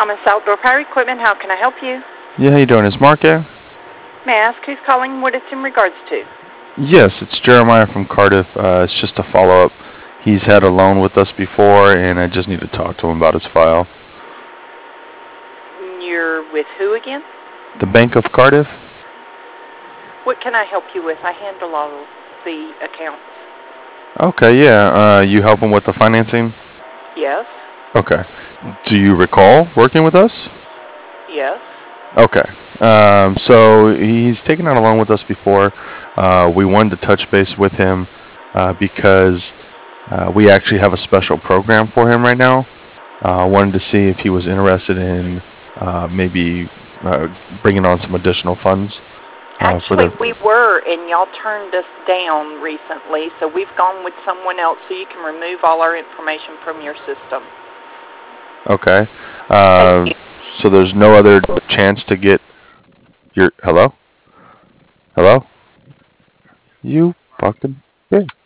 Thomas Outdoor Power Equipment, how can I help you? Yeah, how you doing? Is Mark there? May I ask who's calling, what it's in regards to? Yes, it's Jeremiah from Cardiff. It's just a follow-up. He's had a loan with us before, and I just need to talk to him about his file. You're with who again? The Bank of Cardiff? What can I help you with? I handle all of the accounts. Okay, yeah. You help him with the financing? Yes. Okay. Do you recall working with us? Yes. Okay. So he's taken out a loan with us before. We wanted to touch base with him because we actually have a special program for him right now. Wanted to see if he was interested in maybe bringing on some additional funds. Actually, we were, and y'all turned us down recently, so we've gone with someone else so you can remove all our information from your system. Okay. So there's no other chance to get your... Hello? Hello? You fucking bitch.